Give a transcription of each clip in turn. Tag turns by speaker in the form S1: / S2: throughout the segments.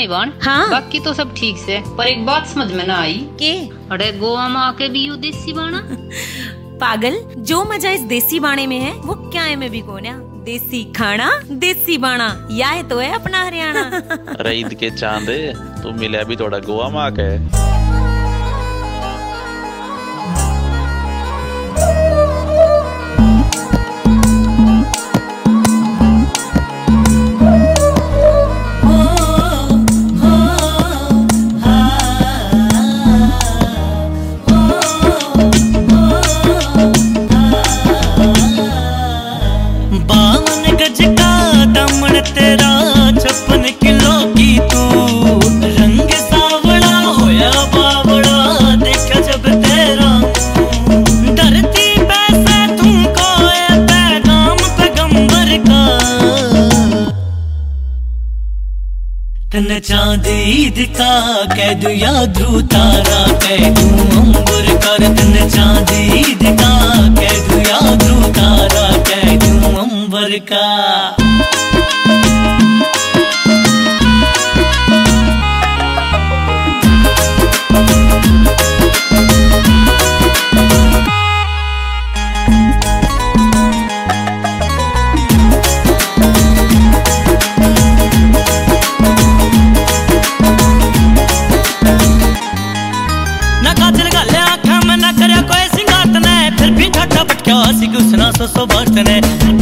S1: नहीं बाण।
S2: हाँ?
S1: बाकी तो सब ठीक से, पर एक बात समझ में ना आई
S2: के
S1: अरे गोवा में आके भी यू देसी बाणा।
S2: पागल, जो मजा इस देसी बाणे में है वो क्या है में भी कोन्या। देसी खाना देसी बाणा, यह तो है अपना हरियाणा।
S3: अरे ईद के चांदे तू मिला भी थोड़ा गोवा में आके।
S4: तन चांदी दिखा कह दू या ध्रुव तारा कह दू अंबर कर। तन चांदी दिखा कह दू या ध्रुव तारा कह दू अंबर का। गुसना सो बरतने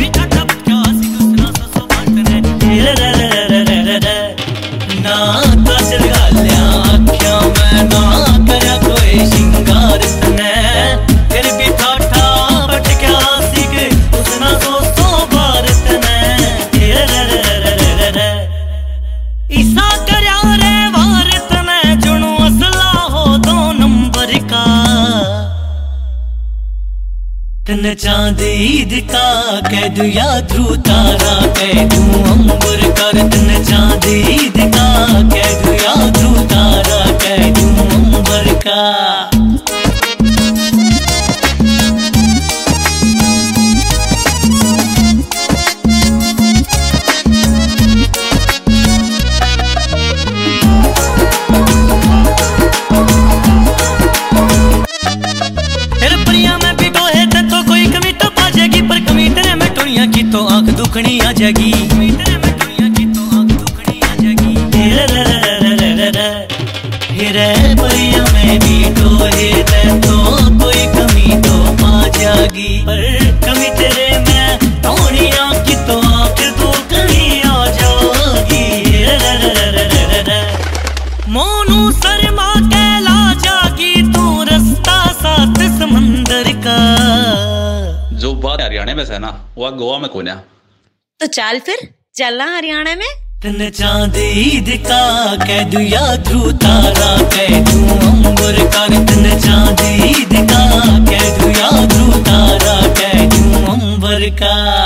S4: ना काजल गालिया आख्या मैं ना करया कोई शिंगार तने फिर भी ठाठा भटक्या सिग गुसना सो बरतने ईसा करया रे भारत में जुनू असला हो 2 नंबर का। तन चांदी दिखा कह दू या ध्रुव तारा कह दू अंबर कर। तन चांदी दिखा कह दू या ध्रुव तारा कह दू अंबर का। की तो आंख दुखनी आ जाएगी, हिरे परिया में भी डोहे तो कोई कमी तो आ जाएगी। पर कमी तेरे में टोनिया की तो आंख दुखनी आ जाएगी। मोनू शर्मा कहला जागी तू रास्ता साथ समंदर का।
S3: जो बात हरियाणा में है ना वो गोवा में कोन्या।
S2: तो चल फिर चलना हरियाणा में।
S4: तन चांदी दिखा कह दू या ध्रुव तारा कह दू अंबर कर। तन चांदी दिखा कह दू या ध्रुव तारा कह दू अंबर का।